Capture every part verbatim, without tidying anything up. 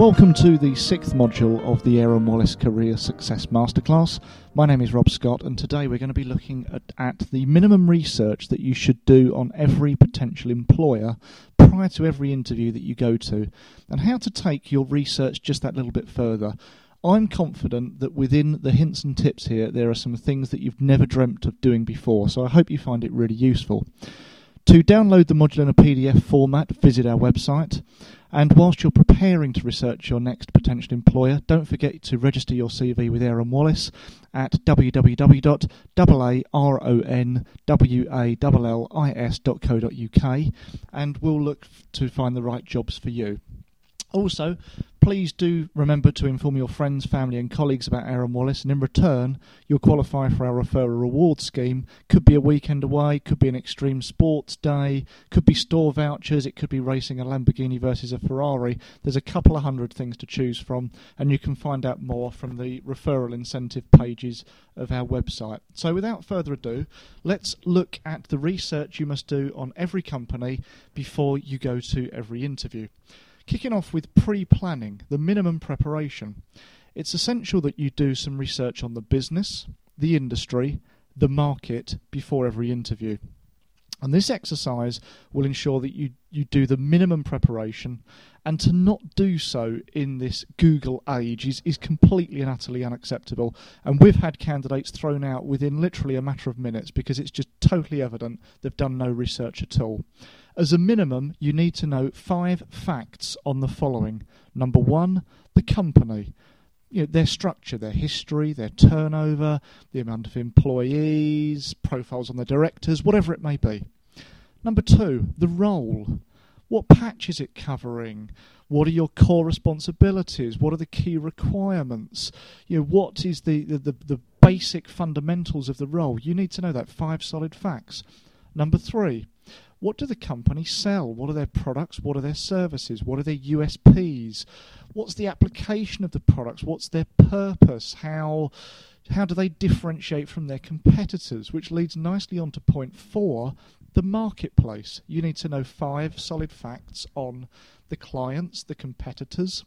Welcome to the sixth module of the Aaron Wallace Career Success Masterclass. My name is Rob Scott, and today we're going to be looking at, at the minimum research that you should do on every potential employer prior to every interview that you go to, and how to take your research just that little bit further. I'm confident that within the hints and tips here, there are some things that you've never dreamt of doing before, so I hope you find it really useful. To download the module in a P D F format, visit our website. And whilst you're preparing to research your next potential employer, don't forget to register your C V with Aaron Wallace at w w w dot aaron wallis dot co dot u k, and we'll look to find the right jobs for you. Also, please do remember to inform your friends, family and colleagues about Aaron Wallace, and in return you'll qualify for our referral reward scheme. Could be a weekend away, could be an extreme sports day, could be store vouchers, it could be racing a Lamborghini versus a Ferrari. There's a couple of hundred things to choose from, and you can find out more from the referral incentive pages of our website. So without further ado, let's look at the research you must do on every company before you go to every interview. Kicking off with pre-planning, the minimum preparation. It's essential that you do some research on the business, the industry, the market before every interview. And this exercise will ensure that you, you do the minimum preparation, and to not do so in this Google age is, is completely and utterly unacceptable. And we've had candidates thrown out within literally a matter of minutes because it's just totally evident they've done no research at all. As a minimum, you need to know five facts on the following. Number one, the company. You know, their structure, their history, their turnover, the amount of employees, profiles on the directors, whatever it may be. Number two, the role. What patch is it covering? What are your core responsibilities? What are the key requirements? You know, what is the, the, the, the basic fundamentals of the role? You need to know that. Five solid facts. Number three, what do the company sell? What are their products? What are their services? What are their U S Ps? What's the application of the products? What's their purpose? How how do they differentiate from their competitors? Which leads nicely on to point four, the marketplace. You need to know five solid facts on the clients, the competitors,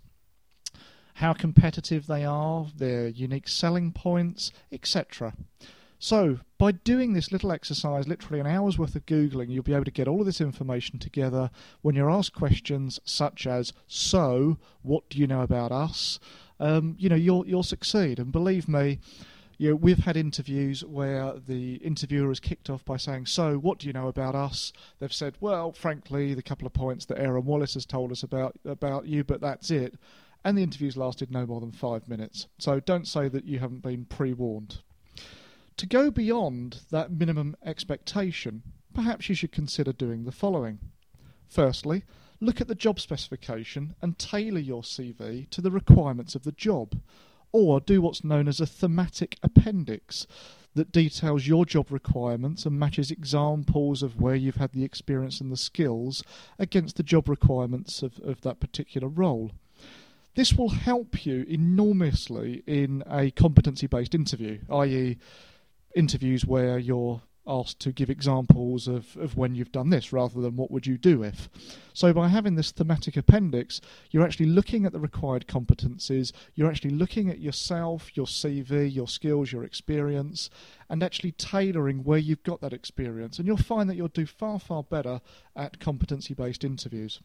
how competitive they are, their unique selling points, et cetera. So, by doing this little exercise, literally an hour's worth of Googling, you'll be able to get all of this information together when you're asked questions such as, so, what do you know about us? Um, you know, you'll, you'll succeed. And believe me, you know, we've had interviews where the interviewer has kicked off by saying, so, what do you know about us? They've said, well, frankly, the couple of points that Aaron Wallace has told us about, about you, but that's it. And the interview's lasted no more than five minutes. So don't say that you haven't been pre-warned. To go beyond that minimum expectation, perhaps you should consider doing the following. Firstly, look at the job specification and tailor your C V to the requirements of the job, or do what's known as a thematic appendix that details your job requirements and matches examples of where you've had the experience and the skills against the job requirements of, of that particular role. This will help you enormously in a competency-based interview, that is, interviews where you're asked to give examples of, of when you've done this rather than what would you do if. So by having this thematic appendix, you're actually looking at the required competencies, you're actually looking at yourself, your C V, your skills, your experience, and actually tailoring where you've got that experience. And you'll find that you'll do far, far better at competency-based interviews.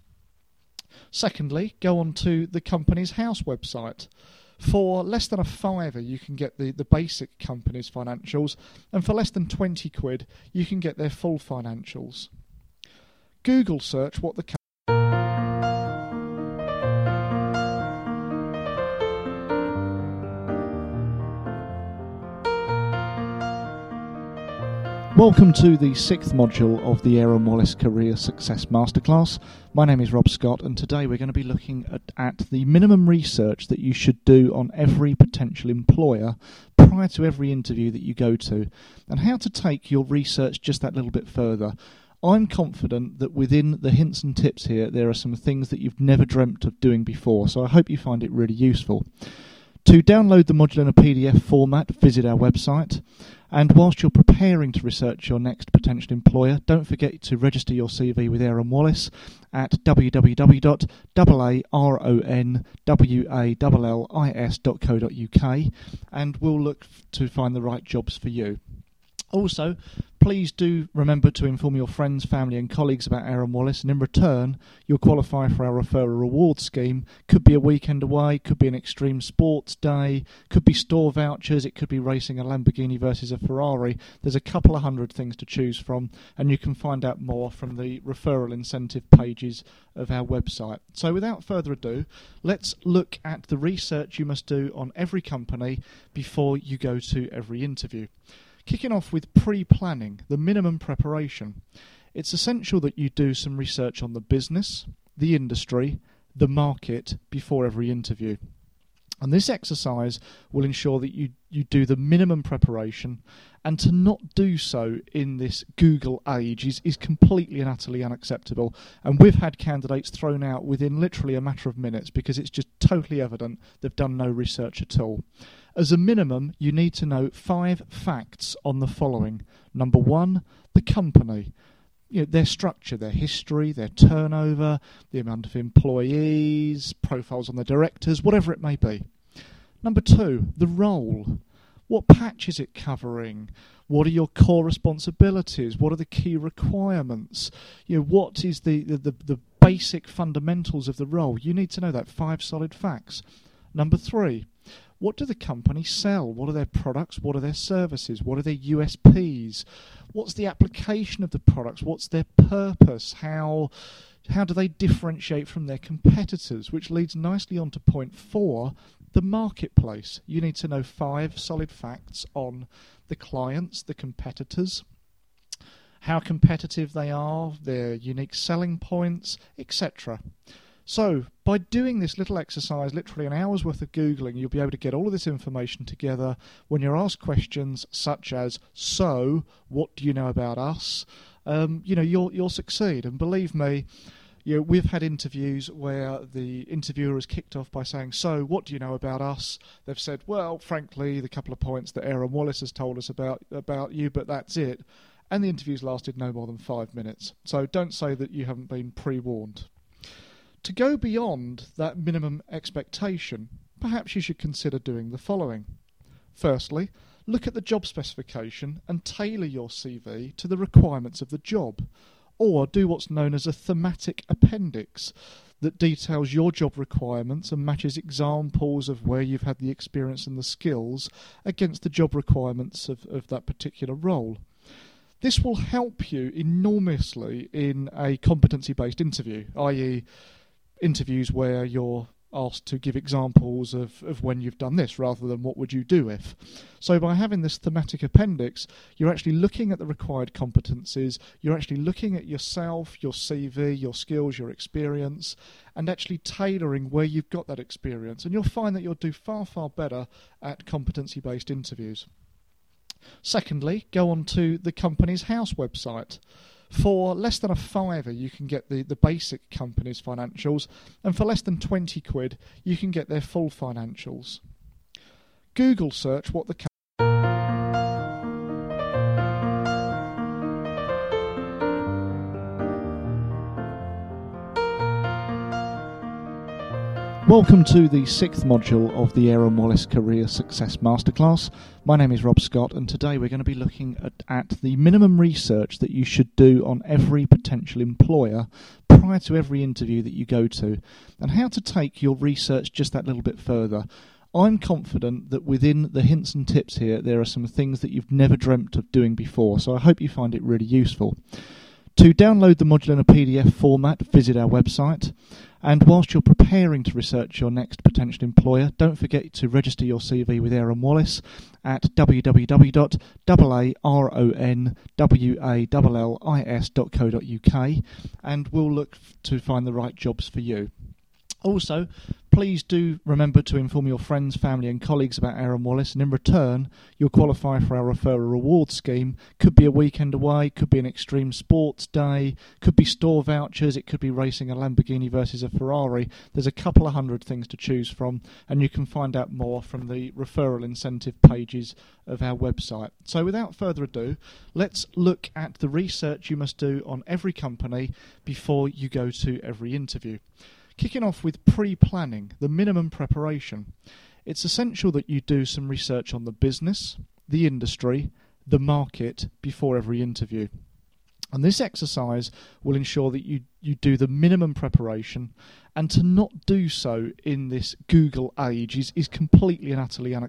Secondly, go on to the company's house website. For less than a fiver, you can get the, the basic company's financials, and for less than twenty quid, you can get their full financials. Google search what the company Welcome to the sixth module of the Aaron Wallace Career Success Masterclass. My name is Rob Scott, and today we're going to be looking at, at the minimum research that you should do on every potential employer prior to every interview that you go to, and how to take your research just that little bit further. I'm confident that within the hints and tips here, there are some things that you've never dreamt of doing before, so I hope you find it really useful. To download the module in a P D F format, visit our website. And whilst you're preparing to research your next potential employer, don't forget to register your C V with Aaron Wallace at w w w dot aaron wallis dot co dot u k, and we'll look to find the right jobs for you. Also, please do remember to inform your friends, family and colleagues about Aaron Wallace, and in return you'll qualify for our referral reward scheme. Could be a weekend away, could be an extreme sports day, could be store vouchers, it could be racing a Lamborghini versus a Ferrari. There's a couple of hundred things to choose from, and you can find out more from the referral incentive pages of our website. So without further ado, let's look at the research you must do on every company before you go to every interview. Kicking off with pre-planning, the minimum preparation. It's essential that you do some research on the business, the industry, the market before every interview. And this exercise will ensure that you, you do the minimum preparation, and to not do so in this Google age is, is completely and utterly unacceptable. And we've had candidates thrown out within literally a matter of minutes because it's just totally evident they've done no research at all. As a minimum, you need to know five facts on the following. Number one, the company. You know, their structure, their history, their turnover, the amount of employees, profiles on the directors, whatever it may be. Number two, the role. What patch is it covering? What are your core responsibilities? What are the key requirements? You know, what is the, the, the, the basic fundamentals of the role? You need to know that. Five solid facts. Number three, what do the company sell? What are their products? What are their services? What are their U S Ps? What's the application of the products? What's their purpose? How how do they differentiate from their competitors? Which leads nicely on to point four, the marketplace. You need to know five solid facts on the clients, the competitors, how competitive they are, their unique selling points, et cetera. So, by doing this little exercise, literally an hour's worth of Googling, you'll be able to get all of this information together when you're asked questions such as, so, what do you know about us? Um, you know, you'll, you'll succeed. And believe me, you know, we've had interviews where the interviewer has kicked off by saying, so, what do you know about us? They've said, well, frankly, the couple of points that Aaron Wallace has told us about, about you, but that's it. And the interview's lasted no more than five minutes. So don't say that you haven't been pre-warned. To go beyond that minimum expectation, perhaps you should consider doing the following. Firstly, look at the job specification and tailor your C V to the requirements of the job, or do what's known as a thematic appendix that details your job requirements and matches examples of where you've had the experience and the skills against the job requirements of, of that particular role. This will help you enormously in a competency-based interview, that is, interviews where you're asked to give examples of, of when you've done this rather than what would you do if. So by having this thematic appendix, you're actually looking at the required competencies, you're actually looking at yourself, your C V, your skills, your experience, and actually tailoring where you've got that experience. And you'll find that you'll do far, far better at competency-based interviews. Secondly, go on to the company's house website. For less than a fiver, you can get the, the basic company's financials, and for less than twenty quid, you can get their full financials. Google search what the company Welcome to the sixth module of the Aaron Wallace Career Success Masterclass. My name is Rob Scott, and today we're going to be looking at, at the minimum research that you should do on every potential employer prior to every interview that you go to, and how to take your research just that little bit further. I'm confident that within the hints and tips here, there are some things that you've never dreamt of doing before, so I hope you find it really useful. To download the module in a P D F format, visit our website. And whilst you're preparing to research your next potential employer, don't forget to register your C V with Aaron Wallace at w w w dot aaron wallis dot co dot u k, and we'll look to find the right jobs for you. Also, Please do remember to inform your friends, family and colleagues about Aaron Wallace, and in return you'll qualify for our referral reward scheme. Could be a weekend away, could be an extreme sports day, could be store vouchers, it could be racing a Lamborghini versus a Ferrari. There's a couple of hundred things to choose from, and you can find out more from the referral incentive pages of our website. So without further ado, let's look at the research you must do on every company before you go to every interview. Kicking off with pre-planning, the minimum preparation. It's essential that you do some research on the business, the industry, the market before every interview. And this exercise will ensure that you, you do the minimum preparation, and to not do so in this Google age is, is completely and utterly un-